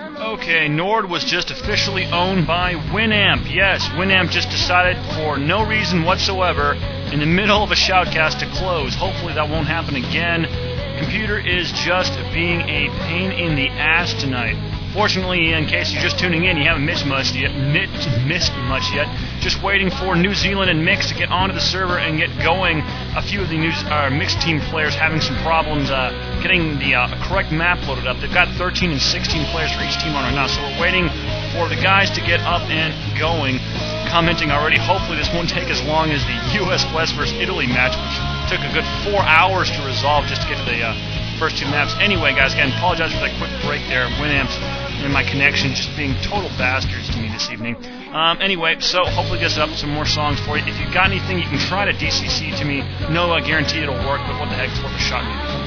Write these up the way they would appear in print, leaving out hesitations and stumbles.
Okay, Nord was just officially owned by Winamp. Yes, Winamp just decided for no reason whatsoever in the middle of a shoutcast to close. Hopefully that won't happen again. Computer is just being a pain in the ass tonight. Fortunately, in case you're just tuning in, you haven't missed much yet. Just waiting for New Zealand and Mix to get onto the server and get going. A few of the Mixed team players having some problems getting the correct map loaded up. They've got 13 and 16 players for each team on right now, so we're waiting for the guys to get up and going. Commenting already, hopefully this won't take as long as the U.S. West versus Italy match, which took a good 4 hours to resolve just to get to the first two maps. Anyway, guys, again, apologize for that quick break there. Winamp's and my connection just being total bastards to me this evening. Anyway, so hopefully get up some more songs for you. If you've got anything, you can try to DCC to me. No guarantee it'll work, but what the heck, it's worth a shot maybe.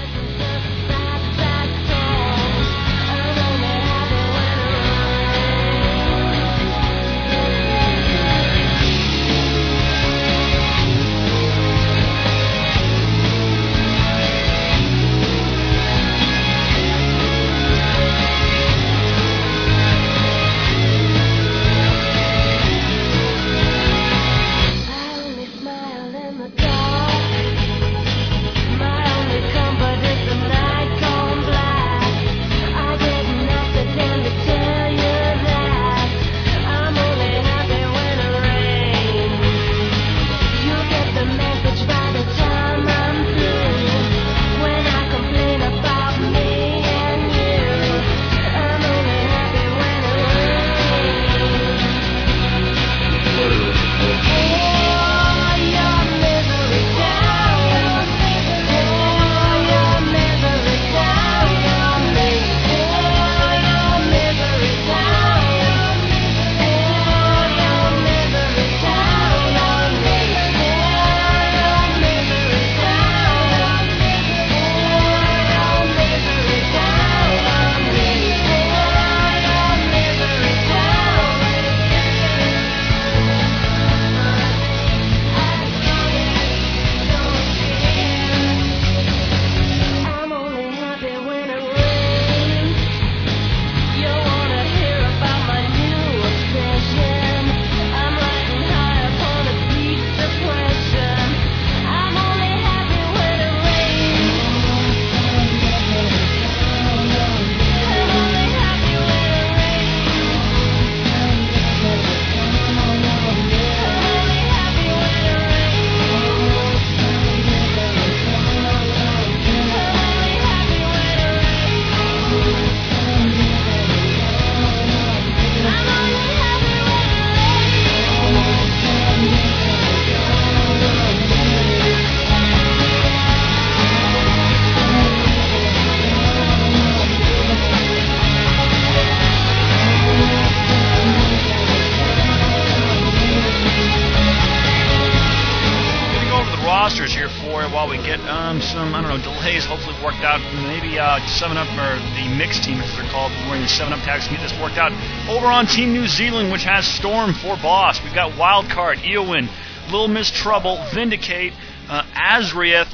While we get some, delays hopefully worked out. Maybe 7-Up, or the Mixed team as they're called, wearing the 7-Up tags to get this worked out. Over on Team New Zealand, which has Storm for boss, we've got Wildcard, Eowyn, Little Miss Trouble, Vindicate, Azrieth,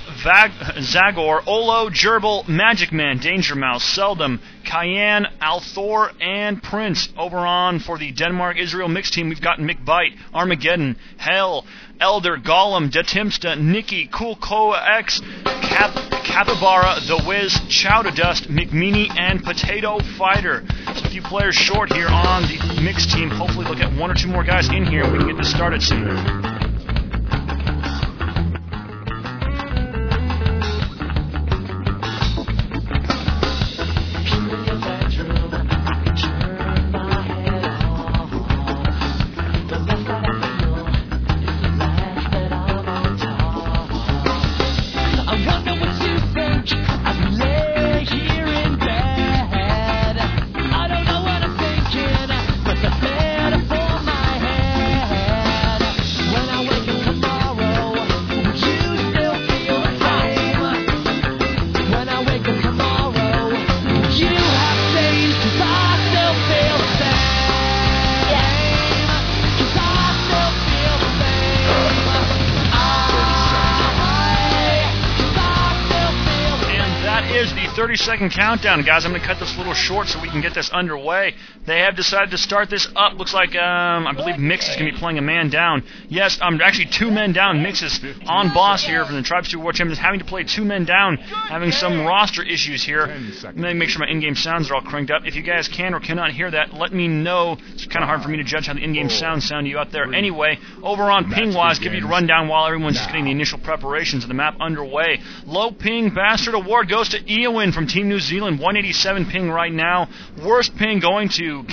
Zagor, Olo, Gerbil, Magic Man, Danger Mouse, Seldom, Cayenne, Althor, and Prince. Over on for the Denmark-Israel Mixed team, we've got McBite, Armageddon, Hell, Elder, Gollum, Datimsta, Nikki, Cool Koa X, Capybara, The Wiz, Chow to Dust, McMeany, and Potato Fighter. So a few players short here on the Mixed team. Hopefully they'll get one or two more guys in here and we can get this started soon. When that is the 30-second countdown, guys. I'm going to cut this a little short so we can get this underway. They have decided to start this up. Looks like, I believe Mix is going to be playing a man down. Yes, actually 2 men down. Mix is on boss here from the Tribes 2 War Champions, having to play 2 men down, having some roster issues here. Let me make sure my in-game sounds are all cranked up. If you guys can or cannot hear that, let me know. It's kind of hard for me to judge how the in-game sounds sound to you out there. Anyway, over on ping-wise, give you a rundown while everyone's just getting the initial preparations of the map underway. Low ping Bastard Award goes to Eowyn from Team New Zealand, 187 ping right now. Worst ping going to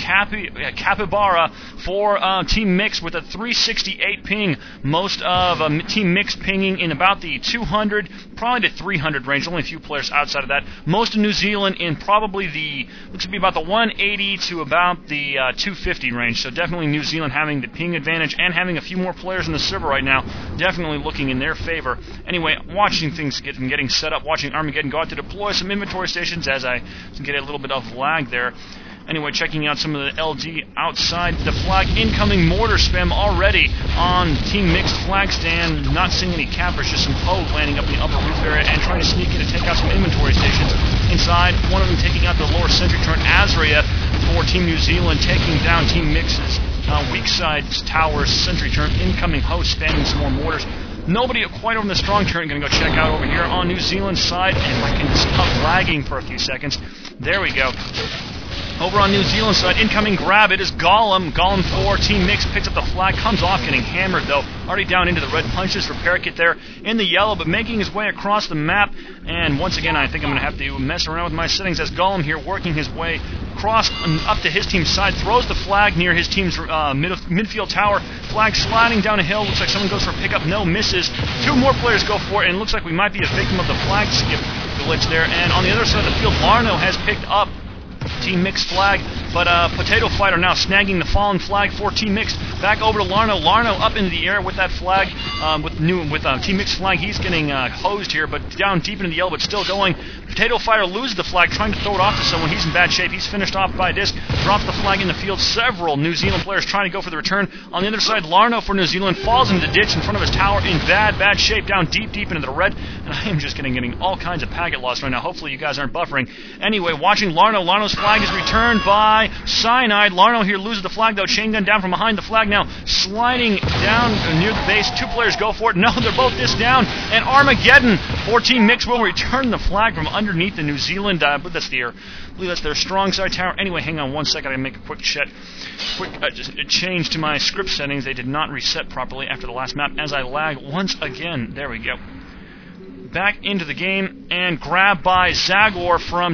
Capybara for Team Mix with a 368 ping. Most of Team Mix pinging in about the 200, probably to 300 range. Only a few players outside of that. Most of New Zealand in probably looks to be about the 180 to about the 250 range. So definitely New Zealand having the ping advantage and having a few more players in the server right now. Definitely looking in their favor. Anyway, watching things getting set up, watching Armageddon go out to deploy some inventory stations as I get a little bit of lag there. Anyway, checking out some of the LD outside the flag. Incoming mortar spam already on Team Mixed flag stand. Not seeing any cappers, just some Poe landing up in the upper roof area and trying to sneak in to take out some inventory stations. Inside, one of them taking out the lower sentry turret Azria for Team New Zealand, taking down Team Mix's weak side towers, sentry turret. Incoming host spamming some more mortars. Nobody quite over the strong turret. Going to go check out over here on New Zealand's side. And if I can stop lagging for a few seconds. There we go. Over on New Zealand's side, incoming grab, it is Gollum. Gollum 4, Team Mix picks up the flag, comes off getting hammered though. Already down into the red punches for Parakeet there in the yellow, but making his way across the map. And once again, I think I'm going to have to mess around with my settings as Gollum here working his way across up to his team's side, throws the flag near his team's midfield tower. Flag sliding down a hill, looks like someone goes for a pickup, no, misses. 2 more players go for it, and it looks like we might be a victim of the flag skip glitch there. And on the other side of the field, Larno has picked up Team Mix flag, but Potato Fighter now snagging the fallen flag for Team Mix. Back over to Larno. Larno up into the air with that flag, with Team Mix flag. He's getting hosed here, but down deep into the yellow, but still going. Potato Fighter loses the flag, trying to throw it off to someone. He's in bad shape. He's finished off by a disc. Drops the flag in the field. Several New Zealand players trying to go for the return. On the other side, Larno for New Zealand falls into the ditch in front of his tower in bad shape, down deep into the red. And I am just getting all kinds of packet loss right now. Hopefully you guys aren't buffering. Anyway, watching Larno. Larno's flag is returned by Cyanide. Larno here loses the flag though. Chain gun down from behind the flag now. Sliding down near the base. 2 players go for it. No, they're both disc down. And Armageddon for Team Mix will return the flag from underneath the New Zealand. I believe that's their strong side tower. Anyway, hang on one second. I make a quick change to my script settings. They did not reset properly after the last map as I lag once again. There we go. Back into the game and grabbed by Zagor from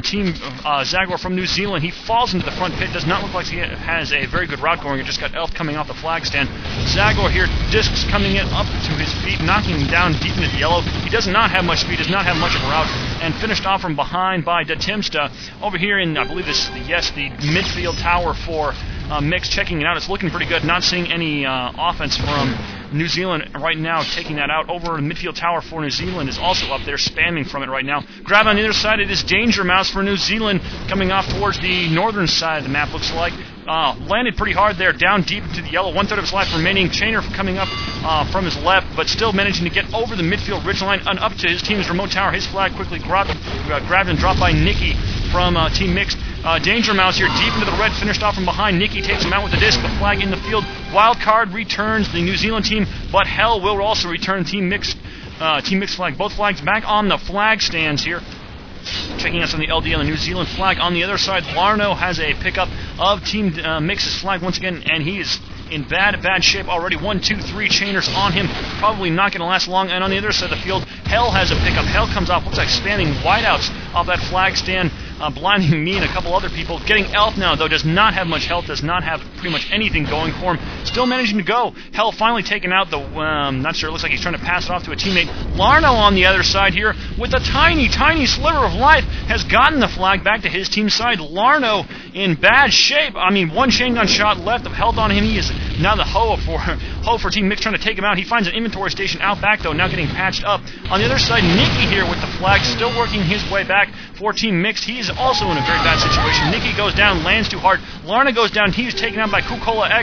New Zealand. He falls into the front pit. Does not look like he has a very good route going. It just got Elf coming off the flag stand. Zagor here, discs coming in up to his feet, knocking him down deep into the yellow. He does not have much speed, does not have much of a route, and finished off from behind by Datimsta. Over here in, I believe this is the midfield tower for Mix, checking it out. It's looking pretty good. Not seeing any offense from New Zealand right now, taking that out. Over the midfield tower for New Zealand is also up there, spamming from it right now. Grab on the other side, it is Danger Mouse for New Zealand, coming off towards the northern side of the map, looks like. Landed pretty hard there, down deep into the yellow. 1/3 of his life remaining. Chainer coming up from his left, but still managing to get over the midfield ridgeline and up to his team's remote tower. His flag quickly grabbed and dropped by Nikki from Team Mixed. Danger Mouse here, deep into the red, finished off from behind. Nikki takes him out with the disc. The flag in the field. Wild card returns the New Zealand team, but Hell will also return Team Mixed flag. Both flags back on the flag stands here. Checking out some of the LD on the New Zealand flag. On the other side, Larno has a pickup of Team Mix's flag once again, and he is in bad shape already. 1, 2, 3 chainers on him. Probably not going to last long. And on the other side of the field, Hell has a pickup. Hell comes off, looks like spamming wideouts off that flag stand, blinding me and a couple other people. Getting Elf now, though, does not have much health, does not have pretty much anything going for him. Still managing to go. Hell finally taken out the, not sure, it looks like he's trying to pass it off to a teammate. Larno on the other side here, with a tiny sliver of life, has gotten the flag back to his team's side. Larno in bad shape. I mean, 1 chain gun shot left of health on him. He is now the hoe for Team Mix, trying to take him out. He finds an inventory station out back, though, now getting patched up. On the other side, Nikki here with the flag, still working his way back for Team Mixed. He's also in a very bad situation. Nikki goes down, lands too hard. Larna goes down. He's taken out by Kukola X.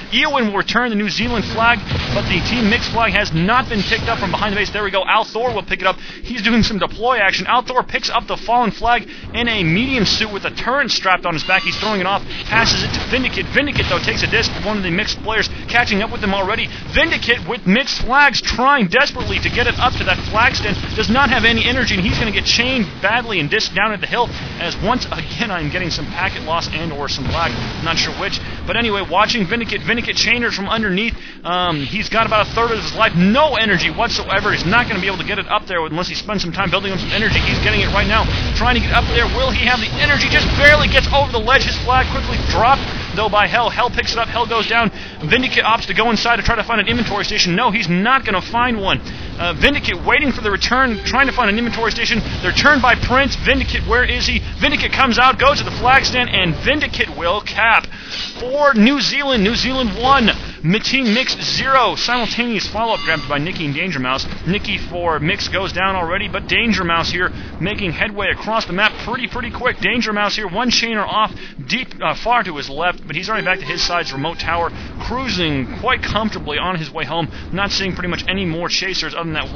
Eowyn will return the New Zealand flag, but the Team Mix flag has not been picked up from behind the base. There we go. Al Thor will pick it up. He's doing some deploy action. Al Thor picks up the fallen flag in a medium suit with a turret strapped on his back. He's throwing it off, passes it to Vindicate. Vindicate, though, takes a disc. One of the mixed players catching up with them already. Vindicate with mixed flags trying desperately to get it up to that flag stand. Does not have any energy, and he's going to get chained badly and disc down at the hill, as once again I'm getting some packet loss and or some lag. I'm not sure which. But anyway, watching Vindicate chainers from underneath. He's got about a third of his life. No energy whatsoever. He's not going to be able to get it up there unless he spends some time building up some energy. He's getting it right now. Trying to get up there. Will he have the energy? Just barely gets over the ledge. His flag quickly dropped, though, by Hell. Hell picks it up. Hell goes down. Vindicate opts to go inside to try to find an inventory station. No, he's not going to find one. Vindicate waiting for the return, trying to find an inventory station. They're turned by Prince. Vindicate, where is he? Vindicate comes out, goes to the flag stand, and Vindicate will cap for New Zealand. New Zealand 1, Team Mix 0. Simultaneous follow-up grabbed by Nikki and Danger Mouse. Nikki for Mix goes down already, but Danger Mouse here making headway across the map pretty quick. Danger Mouse here, one chainer off, deep far to his left, but he's already back to his side's remote tower, cruising quite comfortably on his way home. Not seeing pretty much any more chasers other than that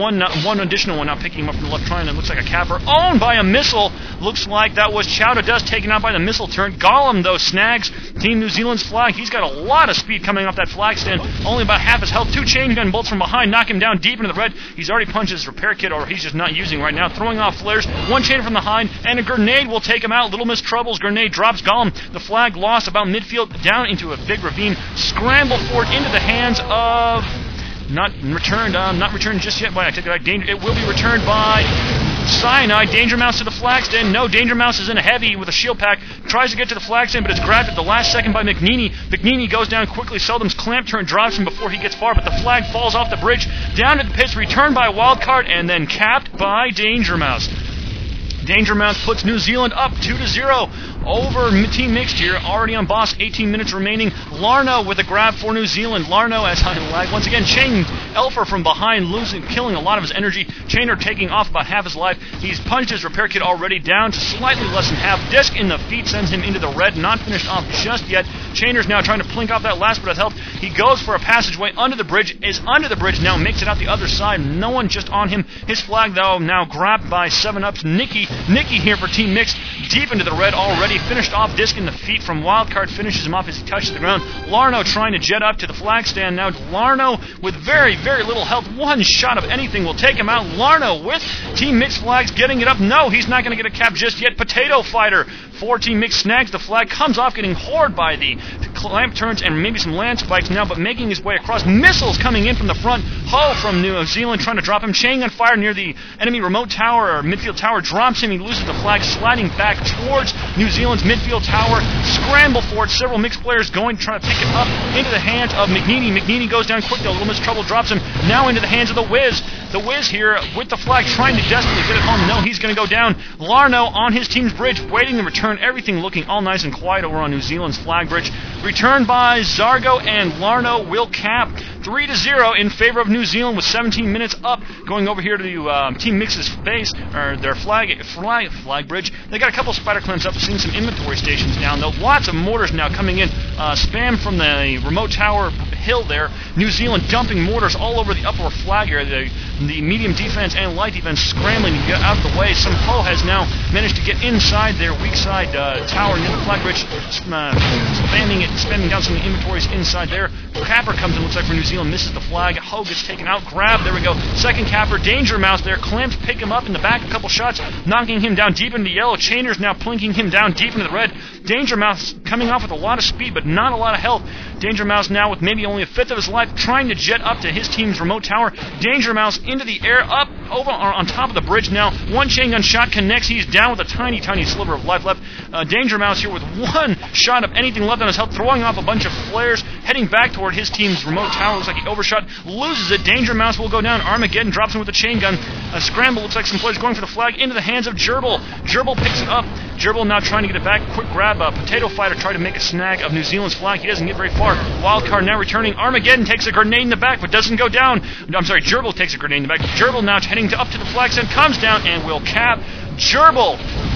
one additional one now picking him up from the left, trying. It looks like a capper owned by a missile. Looks like that was Chowder Dust taken out by the missile turret. Gollum, though, snags Team New Zealand's flag. He's got a lot of speed coming off that flag stand. Only about half his health. Two chain gun bolts from behind knock him down deep into the red. He's already punched his repair kit, or he's just not using right now. Throwing off flares. One chain from behind, and a grenade will take him out. Little Miss Trouble's grenade drops Gollum. The flag lost about midfield, down into a big ravine. Scramble for it into the hands of... Not returned just yet. I take it back. It will be returned by Cyanide. Danger Mouse to the flag stand. No, Danger Mouse is in a heavy with a shield pack. Tries to get to the flag stand, but it's grabbed at the last second by McNeely. McNeely goes down quickly. Seldom's clamp turn drives him before he gets far, but the flag falls off the bridge. Down to the pits, returned by a wild card, and then capped by Danger Mouse. Danger Mouse puts New Zealand up 2-0 over Team Mixed here. Already on boss, 18 minutes remaining. Larno with a grab for New Zealand. Larno, as I lag once again, chained Elfer from behind, killing a lot of his energy. Chainer taking off about half his life. He's punched his repair kit already down to slightly less than half. Disc in the feet sends him into the red. Not finished off just yet. Chainer's now trying to plink off that last bit of health. He goes for a passageway under the bridge. Is under the bridge now. Makes it out the other side. No one just on him. His flag, though, now grabbed by 7-Up's Nikki here for Team Mixed. Deep into the red already. Finished off. Disc in the feet from Wildcard. Finishes him off as he touches the ground. Larno trying to jet up to the flag stand. Now Larno with very little health. One shot of anything will take him out. Larno with Team Mixed flags getting it up. No, he's not going to get a cap just yet. Potato Fighter for Team Mixed snags the flag. Comes off getting whored by the clamp turns and maybe some land spikes now, but making his way across. Missiles coming in from the front. Ho from New Zealand trying to drop him. Chain on fire near the enemy remote tower or midfield tower. Drops him. He loses the flag, sliding back towards New Zealand's midfield tower. Scramble for it. Several mixed players going to try to pick it up into the hands of McNeely. McNeely goes down quick though. Little Miss Trouble drops him. Now into the hands of the Wiz. The Wiz here with the flag trying to desperately get it home. No, he's going to go down. Larno on his team's bridge waiting to return. Everything looking all nice and quiet over on New Zealand's flag bridge. Returned by Zargo, and Larno will cap 3-0 in favor of New Zealand with 17 minutes up. Going over here to Team Mix's base, or their flag bridge. They got a couple spider clamps up, seeing some inventory stations down though. Lots of mortars now coming in. Spam from the remote tower hill there. New Zealand dumping mortars all over the upper flag area. The medium defense and light defense scrambling to get out of the way. Some Poe has now managed to get inside their weak side tower near the flag bridge, spamming down some of the inventories inside there. Capper comes in, looks like for New Zealand, misses the flag. Ho gets taken out, grab, there we go. Second Capper, Danger Mouse there. Clamps pick him up in the back, a couple shots, knocking him down deep into yellow. Chainer's now plinking him down deep into the red. Danger Mouse coming off with a lot of speed, but not a lot of health. Danger Mouse now with maybe only a fifth of his life, trying to jet up to his team's remote tower. Danger Mouse into the air, up over on top of the bridge now. One chain gun shot connects. He's down with a tiny sliver of life left. Danger Mouse here with one shot of anything left on his health, throwing off a bunch of flares, heading back toward his team's remote tower. Looks like he overshot, loses it. Danger Mouse will go down. Armageddon drops him with a chain gun. A scramble, looks like some players going for the flag into the hands of Gerbil. Gerbil picks it up. Gerbil now trying to get it back. Quick grab. Potato Fighter tried to make a snag of New Zealand's flag. He doesn't get very far. Wildcard now returning. Armageddon takes a grenade in the back, but doesn't go down. I'm sorry, Gerbil takes a grenade in the back. Gerbil now heading up to the flag stand, comes down and will cap Gerbil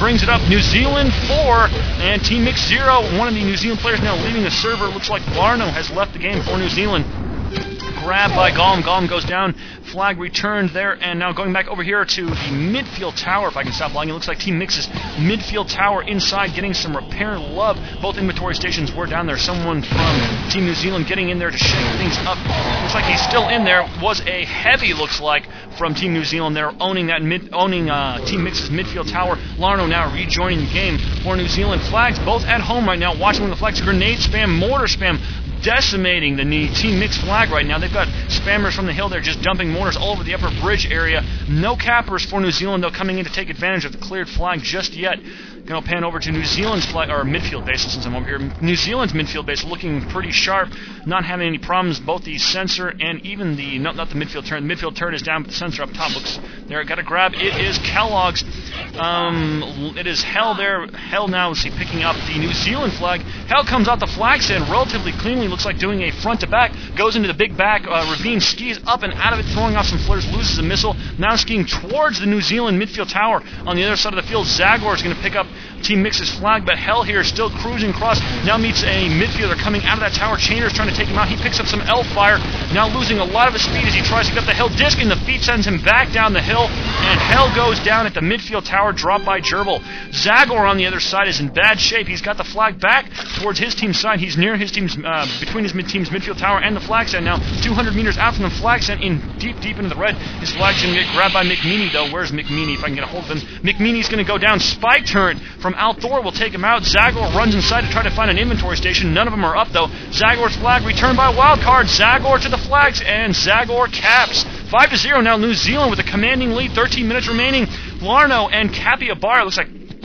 brings it up. New Zealand 4 and Team Mix 0. One of the New Zealand players now leaving the server. Looks like Larno has left the game for New Zealand. Grab by Gollum. Gollum goes down. Flag returned there, and now going back over here to the midfield tower, if I can stop lagging. It looks like Team Mix's midfield tower inside getting some repair love. Both inventory stations were down there. Someone from Team New Zealand getting in there to shake things up. Looks like he's still in there. Was a heavy, looks like, from Team New Zealand. They're owning that Team Mix's midfield tower. Larno now rejoining the game for New Zealand. Flags both at home right now, watching the flags. Grenade spam, mortar spam, decimating the Team Mix flag right now. They've got spammers from the hill there just dumping mortars all over the upper bridge area. No cappers for New Zealand, though, coming in to take advantage of the cleared flag just yet. Going to pan over to New Zealand's flag, or midfield base since I'm over here. New Zealand's midfield base looking pretty sharp, not having any problems. Both the sensor and even the, not the midfield turret. The midfield turret is down, but the sensor up top looks there. Got to grab. It is Kellogg's. It is Hell there. Hell now is he picking up the New Zealand flag. Hell comes out the flag stand relatively cleanly. Looks like doing a front to back. Goes into the big back ravine. Skis up and out of it, throwing off some flares. Loses a missile. Now skiing towards the New Zealand midfield tower. On the other side of the field, Zagor is going to pick up Team Mix's flag, but Hell here still cruising across. Now meets a midfielder coming out of that tower. Chainer's trying to take him out. He picks up some elf fire. Now losing a lot of his speed as he tries to get the Hell disc in the feet, sends him back down the hill, and Hell goes down at the midfield tower, dropped by Gerbil. Zagor on the other side is in bad shape. He's got the flag back towards his team's side. He's near his team's, between his team's midfield tower and the flag stand now. 200 meters out from the flag stand, in deep into the red. His flag's going to get grabbed by McMeany, though. Where's McMeany, if I can get a hold of him? McMeany's going to go down. Spy turret from Al Thor will take him out. Zagor runs inside to try to find an inventory station. None of them are up, though. Zagor's flag returned by Wildcard. Zagor to the flags, and Zagor caps. 5-0 now, New Zealand with a commanding lead. 13 minutes remaining. Larno and Capybara, looks like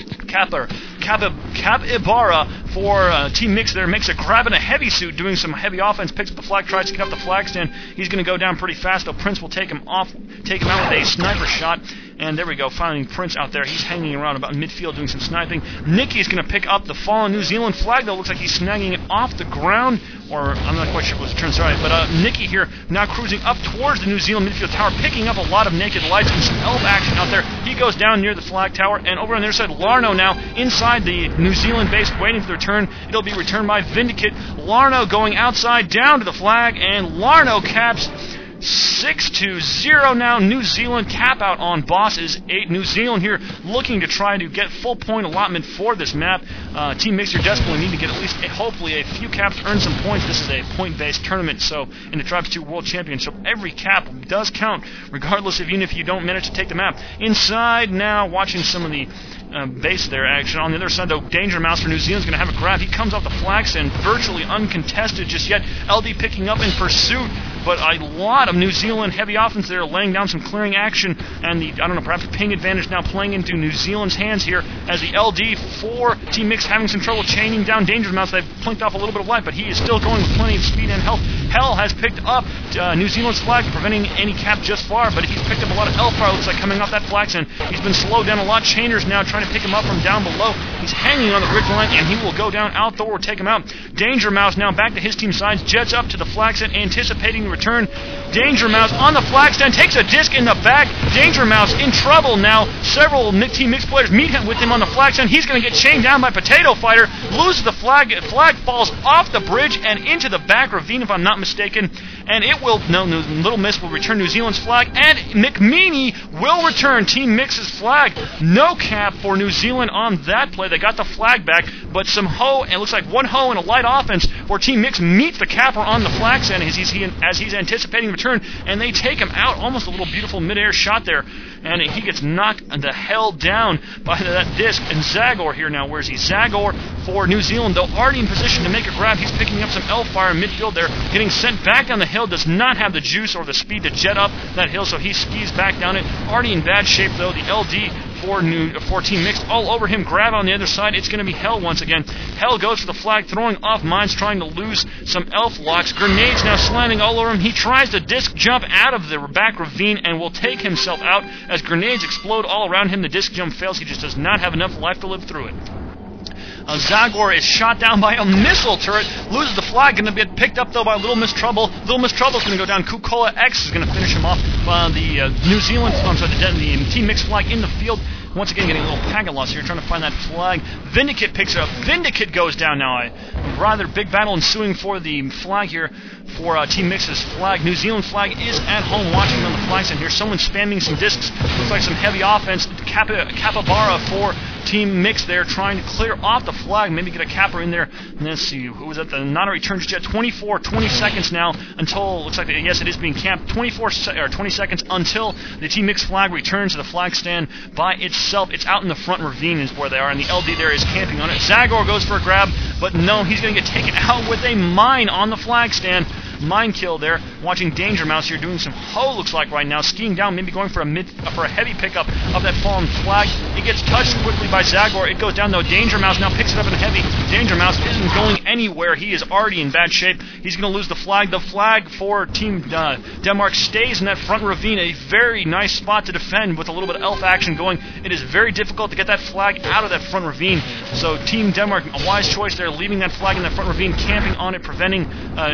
Capybara for Team Mix there. Makes a grab in a heavy suit, doing some heavy offense. Picks up the flag, tries to get up the flag stand. He's going to go down pretty fast, though. Prince will take him out with a sniper shot. And there we go, finding Prince out there. He's hanging around about midfield doing some sniping. Nicky's going to pick up the fallen New Zealand flag, though. Looks like he's snagging it off the ground, or I'm not quite sure what the turn started. But Nicky here now cruising up towards the New Zealand midfield tower, picking up a lot of naked lights and some elf action out there. He goes down near the flag tower, and over on the other side, Larno now inside the New Zealand base, waiting for the return. It'll be returned by Vindicate. Larno going outside, down to the flag, and Larno caps 6-0 now. New Zealand cap out on Boss is 8. New Zealand here looking to try to get full point allotment for this map. Team Mixer desperately need to get at least, hopefully, a few caps, earn some points. This is a point-based tournament, so in the Tribes 2 World Championship, every cap does count, regardless of even if you don't manage to take the map. Inside now, watching some of the base there action. On the other side, though, Danger Mouse for New Zealand's going to have a grab. He comes off the flag stand, virtually uncontested just yet. LD picking up in pursuit, but a lot of New Zealand heavy offense there, laying down some clearing action, and the, I don't know, perhaps the ping advantage now playing into New Zealand's hands here as the LD for Team Mix having some trouble chaining down Danger Mouse. They've plinked off a little bit of life, but he is still going with plenty of speed and health. Hell has picked up New Zealand's flag, preventing any cap just far, but he's picked up a lot of elf fire, looks like, coming off that flag stand. He's been slowed down a lot. Chainer's now trying to pick him up from down below. He's hanging on the ridge line, and he will go down. Al Thor will take him out. Danger Mouse now back to his team sides, jets up to the flag stand, anticipating the return. Danger Mouse on the flag stand, takes a disc in the back. Danger Mouse in trouble now. Several Team Mix players meet him with him on the flag stand. He's going to get chained down by Potato Fighter, loses the flag. Flag falls off the bridge and into the back ravine, if I'm not mistaken. And it will, no, Little Miss will return New Zealand's flag, and McMeany will return Team Mix's flag. No cap for New Zealand on that play. They got the flag back, but some hoe, and it looks like one hoe and a light offense where Team Mix meets the capper on the flag stand as he's anticipating the return, and they take him out. Almost a little beautiful midair shot there, and he gets knocked the hell down by that disc. And Zagor here now, where's he? Zagor for New Zealand, though, already in position to make a grab. He's picking up some elf fire in midfield there, getting sent back down the hill. Does not have the juice or the speed to jet up that hill, so he skis back down it. Already in bad shape, though. The LD for Team Mix all over him. Grab on the other side. It's going to be Hell once again. Hell goes for the flag, throwing off mines, trying to lose some elf locks. Grenades now slamming all over him. He tries to disc jump out of the back ravine and will take himself out as grenades explode all around him. The disc jump fails. He just does not have enough life to live through it. Zagor is shot down by a missile turret, loses the flag, going to get picked up, though, by Little Miss Trouble. Little Miss Trouble is going to go down. Kukola X is going to finish him off. The New Zealand, the Team Mix flag in the field. Once again, getting a little packet loss here, trying to find that flag. Vindicate picks it up. Vindicate goes down now. A rather big battle ensuing for the flag here for Team Mix's flag. New Zealand flag is at home watching on the flag stand here. Someone spamming some discs. Looks like some heavy offense. Capybara for Team Mix there, trying to clear off the flag, maybe get a capper in there. And let's see, who was at the not a return just yet. 20 seconds now until, looks like, yes, it is being camped. 20 seconds until the Team Mix flag returns to the flag stand by itself. It's out in the front ravine is where they are, and the LD there is camping on it. Zagor goes for a grab, but no, he's going to get taken out with a mine on the flag stand. Mine kill there. Watching Danger Mouse here doing some looks like right now, skiing down, maybe going for a heavy pickup of that fallen flag. It gets touched quickly by Zagor. It goes down though. Danger Mouse now picks it up in heavy. Danger Mouse isn't going anywhere. He is already in bad shape. He's going to lose the flag. The flag for Team Denmark stays in that front ravine. A very nice spot to defend with a little bit of elf action going. It is very difficult to get that flag out of that front ravine. So Team Denmark, a wise choice there, leaving that flag in that front ravine, camping on it, preventing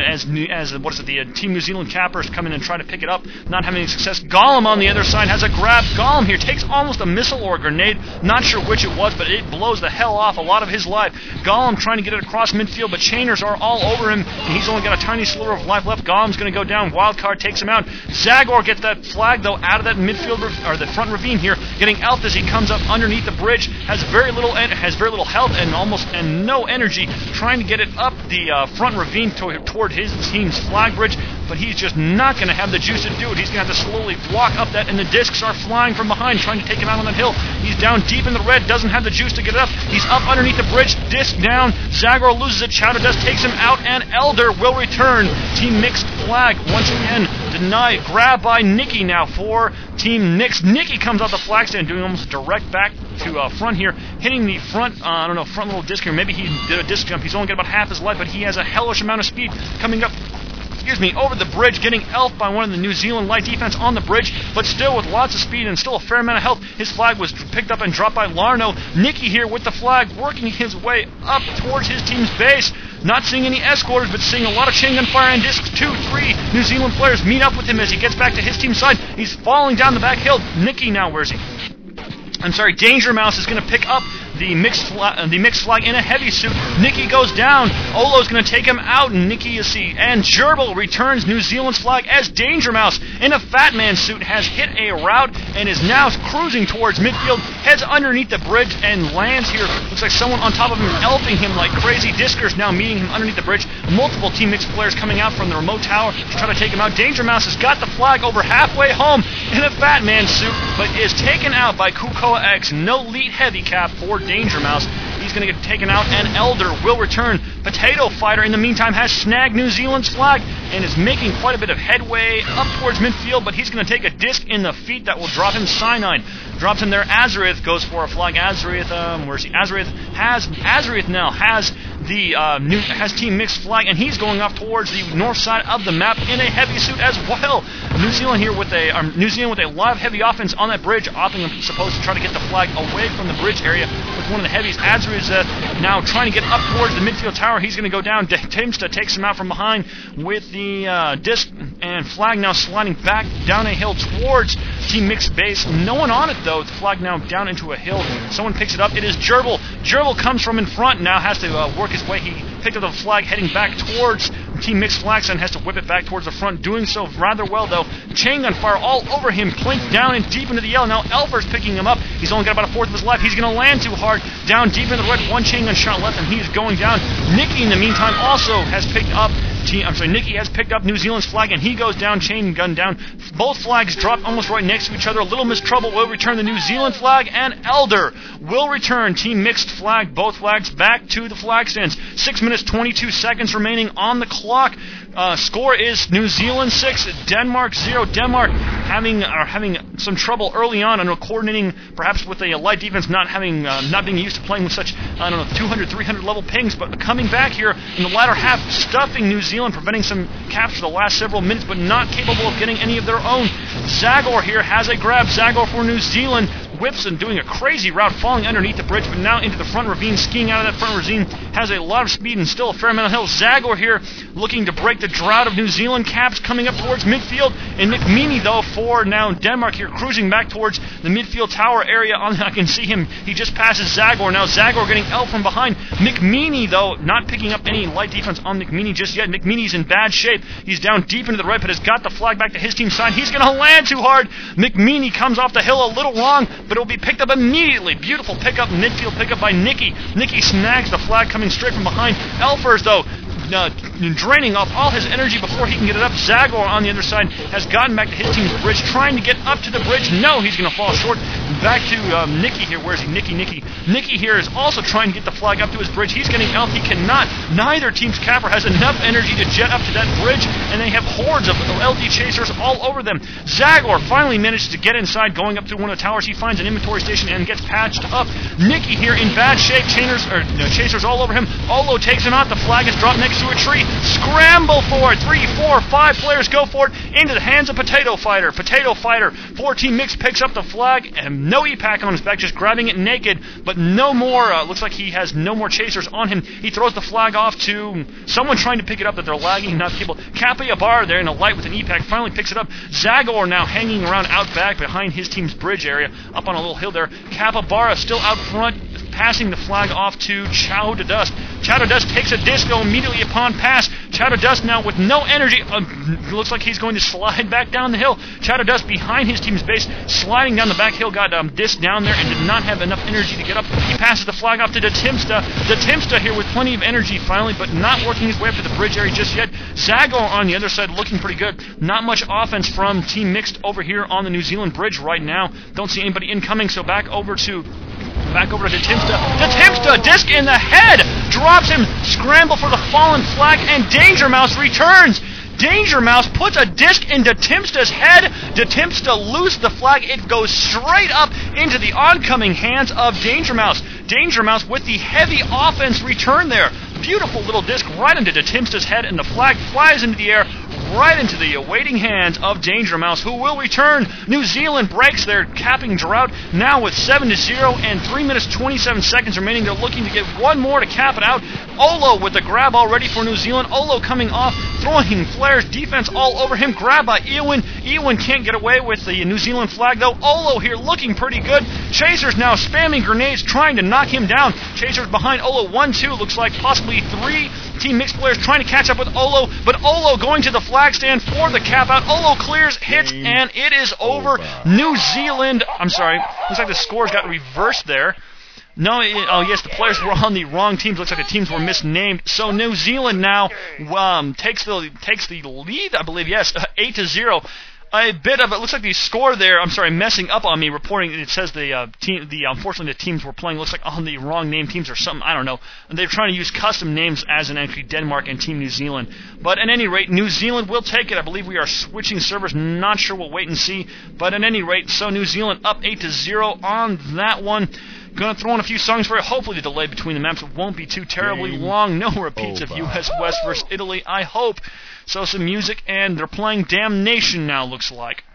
the Team New Zealand cappers come in and try to pick it up, not having any success. Gollum on the other side has a grab. Gollum here takes almost a missile or a grenade, not sure which it was, but it blows the hell off a lot of his life. Gollum trying to get it across midfield, but chainers are all over him, and he's only got a tiny sliver of life left. Gollum's going to go down. Wildcard takes him out. Zagor gets that flag, though, out of that midfield, or the front ravine here, getting elfed as he comes up underneath the bridge, has very little health and no energy, trying to get it up the front ravine toward his team's flag bridge, but he's just not going to have the juice to do it. He's going to have to slowly walk up that, and the discs are flying from behind, trying to take him out on that hill. He's down deep in the red, doesn't have the juice to get it up. He's up underneath the bridge, disc down. Zagor loses it, Chowder Dust takes him out, and Elder will return. Team Mixed flag once again denied. Grab by Nikki now for Team Mixed. Nikki comes off the flag stand, doing almost a direct back to front here, hitting the front, front little disc here. Maybe he did a disc jump. He's only got about half his life, but he has a hellish amount of speed coming up over the bridge, getting elfed by one of the New Zealand light defense on the bridge, but still with lots of speed and still a fair amount of health. His flag was picked up and dropped by Larno. Nicky here with the flag, working his way up towards his team's base. Not seeing any escorters, but seeing a lot of chain gun fire and discs. 2-3 New Zealand players meet up with him as he gets back to his team's side. He's falling down the back hill. Nicky now, where's he? Danger Mouse is going to pick up the mixed flag in a heavy suit. Nicky goes down. Olo's going to take him out. Nicky, you see. And Gerbil returns New Zealand's flag as Danger Mouse in a Fat Man suit has hit a route and is now cruising towards midfield, heads underneath the bridge and lands here. Looks like someone on top of him elfing him like crazy. Discers now meeting him underneath the bridge. Multiple Team Mixed players coming out from the remote tower to try to take him out. Danger Mouse has got the flag over halfway home in a Fat Man suit, but is taken out by Kukoa X. No lead heavy cap for Danger Mouse. He's going to get taken out, and Elder will return. Potato Fighter, in the meantime, has snagged New Zealand's flag and is making quite a bit of headway up towards midfield, but he's going to take a disc in the feet that will drop him cyanide. Drops him there. Azareth goes for a flag. Azareth, where's he? Azareth now has Team Mixed flag, and he's going off towards the north side of the map in a heavy suit as well. New Zealand here with a lot of heavy offense on that bridge. Oppingham supposed to try to get the flag away from the bridge area with one of the heavies. Azareth is now trying to get up towards the midfield tower. He's going to go down. Timsta takes him out from behind with the disc, and flag now sliding back down a hill towards Team Mixed base. No one on it though. The flag now down into a hill. Someone picks it up. It is Gerbil. Gerbil comes from in front, now has to work his way. He picked up the flag heading back towards Team Mixed flag and has to whip it back towards the front. Doing so rather well though. Chain gun fire all over him, plinked down and deep into the yellow. Now Elfer's picking him up. He's only got about a fourth of his life. He's going to land too hard. Down deep in the red. One chain gun shot left and he's going down. Nicky in the meantime also has picked up Nicky has picked up New Zealand's flag and he goes down, chain gun down. Both flags drop almost right next to each other. Little Miss Trouble will return the New Zealand flag, and Elder will return Team Mixed flag, both flags back to the flag stands. 6 minutes 22 seconds remaining on the clock. Score is New Zealand 6, Denmark 0. Denmark having some trouble early on and coordinating, perhaps with a light defense not being used to playing with such 200, 300 level pings, but coming back here in the latter half, stuffing New Zealand, preventing some caps for the last several minutes, but not capable of getting any of their own. Zagor here has a grab. Zagor for New Zealand whips and doing a crazy route, falling underneath the bridge, but now into the front ravine, skiing out of that front ravine, has a lot of speed and still a fair amount of hill. Zagor here looking to break the drought of New Zealand. Caps coming up towards midfield, and McMeany, though, for now Denmark here, cruising back towards the midfield tower area. I can see him. He just passes Zagor. Now Zagor getting out from behind. McMeany, though, not picking up any light defense on McMeany just yet. McMeany's in bad shape. He's down deep into the right, but has got the flag back to his team's side. He's going to land too hard. McMeany comes off the hill a little long, but it will be picked up immediately. Beautiful pickup, midfield pickup by Nicky. Nicky snags the flag coming straight from behind. Elfers, though, draining off all his energy before he can get it up. Zagor on the other side has gotten back to his team's bridge, trying to get up to the bridge. No, he's going to fall short. Back to Nicky here. Where is he? Nicky here is also trying to get the flag up to his bridge. He's getting out. He cannot. Neither team's capper has enough energy to jet up to that bridge, and they have hordes of LD chasers all over them. Zagor finally manages to get inside, going up through one of the towers. He finds an inventory station and gets patched up. Nicky here in bad shape. Chasers all over him. Olo takes him out. The flag is dropped next to a tree. Scramble for it. 3, 4, 5 players go for it into the hands of Potato Fighter. 4-team mix picks up the flag and no E-Pack on his back, just grabbing it naked, but no more. Looks like he has no more chasers on him. He throws the flag off to someone trying to pick it up, that they're lagging, not able. Kappa there in a light with an E-Pack finally picks it up. Zagor now hanging around out back behind his team's bridge area, up on a little hill there. Kappa still out front, passing the flag off to Chow to Dust. Chow to Dust takes a disco immediately upon pass. Chow to Dust now with no energy. Looks like he's going to slide back down the hill. Chow to Dust behind his team's base, sliding down the back hill, got disc down there and did not have enough energy to get up. He passes the flag off to Datimsta. Datimsta here with plenty of energy finally, but not working his way up to the bridge area just yet. Zagor on the other side looking pretty good. Not much offense from Team Mixed over here on the New Zealand bridge right now. Don't see anybody incoming, so back over to Datimsta. Datimsta, disc in the head, drops him, scramble for the fallen flag, and Danger Mouse returns. Danger Mouse puts a disc in Datimsta's head. Datimsta loses the flag. It goes straight up into the oncoming hands of Danger Mouse. Danger Mouse with the heavy offense return there. Beautiful little disc right into Datimsta's head, and the flag flies into the air, right into the awaiting hands of Danger Mouse, who will return. New Zealand breaks their capping drought now with 7-0 and 3 minutes 27 seconds remaining. They're looking to get one more to cap it out. Olo with the grab already for New Zealand. Olo coming off, throwing flares, defense all over him. Grab by Eowyn. Eowyn can't get away with the New Zealand flag, though. Olo here looking pretty good. Chasers now spamming grenades, trying to knock him down. Chasers behind Olo. 1-2, looks like possibly 3 Team Mixed players trying to catch up with Olo, but Olo going to the flag stand for the cap out. Olo clears, hits, and it is over. New Zealand, I'm sorry, looks like the scores got reversed there. No, oh yes, the players were on the wrong teams. Looks like the teams were misnamed. So New Zealand now takes the lead, I believe. Yes, 8-0. A bit of it looks like the score there. I'm sorry, messing up on me. Reporting it says unfortunately the teams were playing looks like on the wrong name teams or something. I don't know. And they're trying to use custom names as in actually Denmark and Team New Zealand. But at any rate, New Zealand will take it. I believe we are switching servers. Not sure. We'll wait and see. But at any rate, so New Zealand up 8-0 on that one. Going to throw in a few songs for you. Hopefully the delay between the maps won't be too terribly long. No repeats of U.S. West versus Italy, I hope. So some music, and they're playing Damnation now, looks like.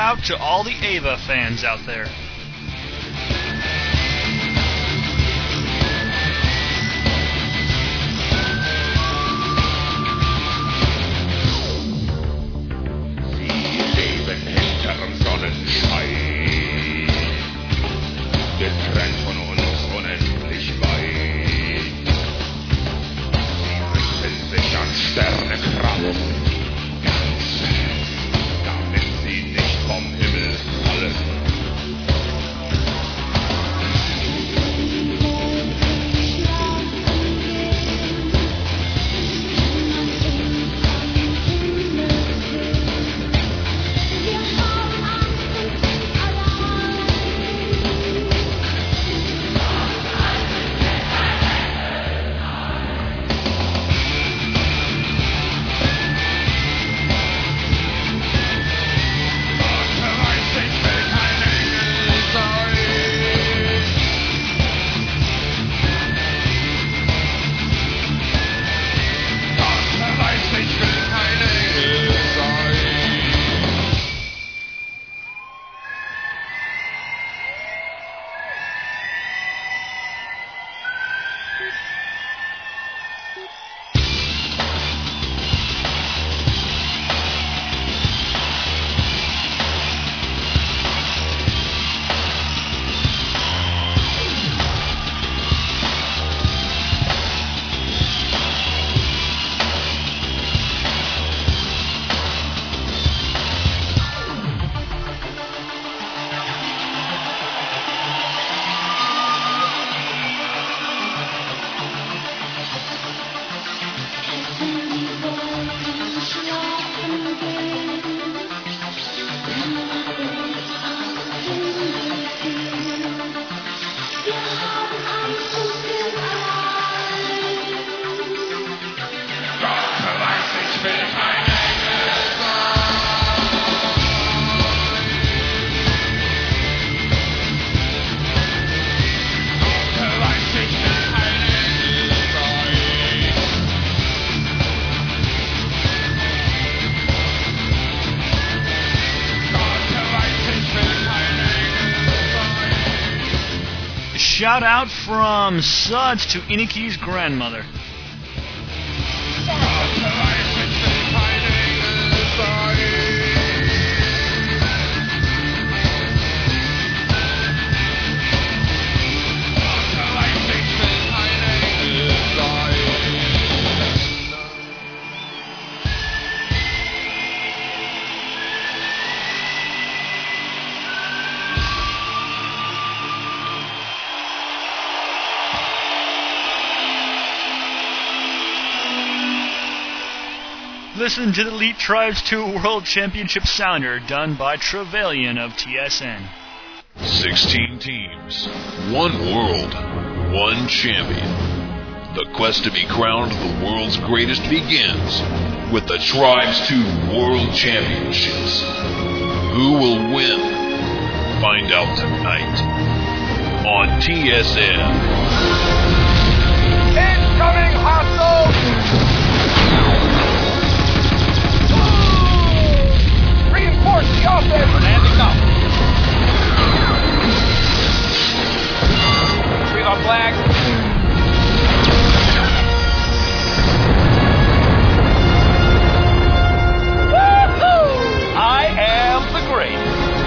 out to all the Ava fans out there. Sonnenschein, getrennt von uns unendlich weit. Sie müssen sich an Sternekraft ganz, damit sie nicht vom Himmel fallen. Shout out from Suds to Iniki's grandmother. Listen to the Elite Tribes 2 World Championship Sounder, done by Trevelyan of TSN. 16 teams, one world, one champion. The quest to be crowned the world's greatest begins with the Tribes 2 World Championships. Who will win? Find out tonight on TSN. Incoming hostile! Reinforce the offense! Landing up. Bring on flag. Woo-hoo! I am the great.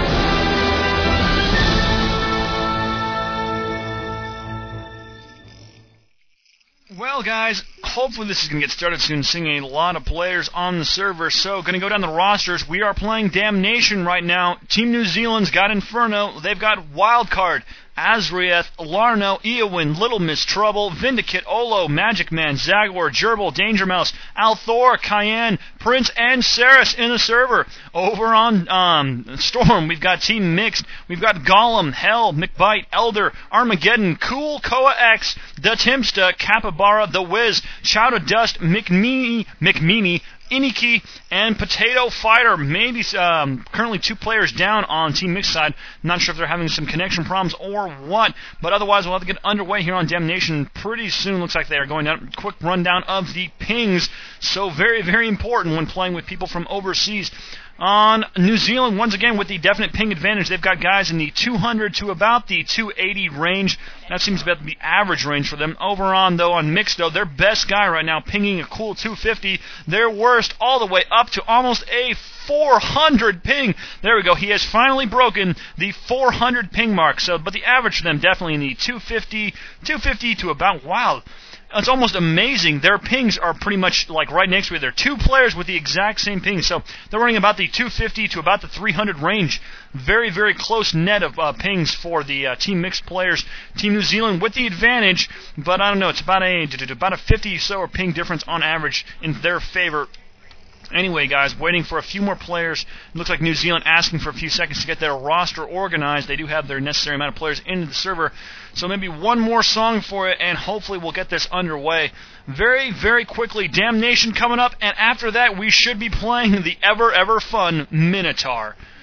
Well, guys, hopefully this is going to get started soon, seeing a lot of players on the server. So, going to go down the rosters. We are playing Damnation right now. Team New Zealand's got Inferno. They've got Wildcard, Azrieth, Larno, Eowyn, Little Miss Trouble, Vindicate, Olo, Magic Man, Zagor, Gerbil, Danger Mouse, Althor, Cayenne, Prince, and Saris in the server. Over on Storm, we've got Team Mixed. We've got Gollum, Hell, McBite, Elder, Armageddon, Cool, Koa X, The Timsta, Capybara, The Wiz, Chow to Dust, McMimi, Iniki and Potato Fighter. Maybe currently 2 players down on Team Mixed side. Not sure if they're having some connection problems or what, but otherwise we'll have to get underway here on Damnation pretty soon. Looks like they are going down. Quick rundown of the pings. So very, very important when playing with people from overseas. On New Zealand, once again, with the definite ping advantage, they've got guys in the 200 to about the 280 range. That seems to be the average range for them. Over on Mixed, their best guy right now pinging a cool 250. Their worst all the way up to almost a 400 ping. There we go. He has finally broken the 400 ping mark. But the average for them definitely in the 250 to about, wow. It's almost amazing. Their pings are pretty much like right next to each other. 2 players with the exact same ping. So they're running about the 250 to about the 300 range. Very, very close net of pings for the Team Mixed players. Team New Zealand with the advantage, but I don't know. It's about a 50 so ping difference on average in their favor. Anyway, guys, waiting for a few more players. It looks like New Zealand asking for a few seconds to get their roster organized. They do have their necessary amount of players into the server. So maybe one more song for it, and hopefully we'll get this underway. Very, very quickly, Damnation coming up, and after that we should be playing the ever, ever fun Minotaur.